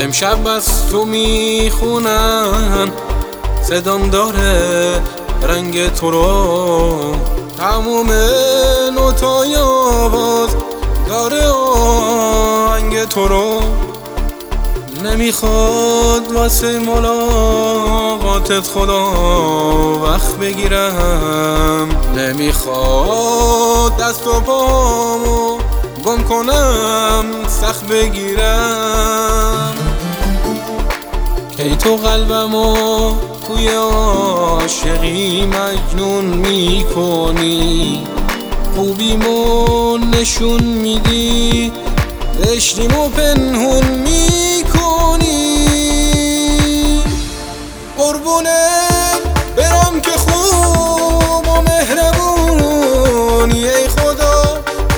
امشب از تو میخونم، صدام داره رنگ تو رو، تموم نوتای آواز داره آهنگ تو رو. نمیخواد واسه ملاقاتت خدا وقت بگیرم، نمیخواد دست و پامو گم کنم سخت بگیرم. کی تو قلبمو توی عاشقی مجنون میکنی، خوبیمو نشون میدی، عشقیمو پنهون میکنی. قربونت برم که خوب و مهربونی، ای خدا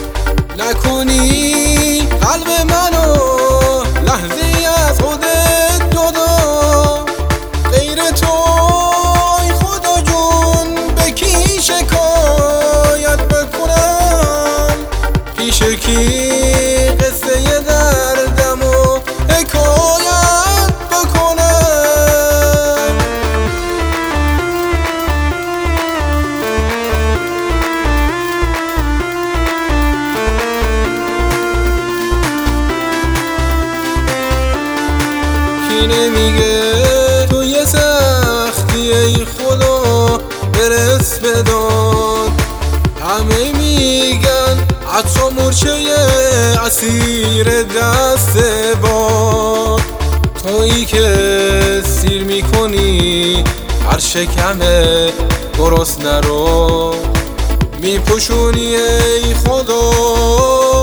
نکنی قلب منو لحظه از خودت جدا. غیر تو ای خدا جون به کی شکایت بکنم، پیش کی قصه دردمو حکایت بکنم. کی نمیگه توی سختی ای خدا برس بداد، همه میگن عطر مورچه اسیر دست باد. تویی که سیر میکنی هر شکم گرسنه رو، میپوشونی ای خدا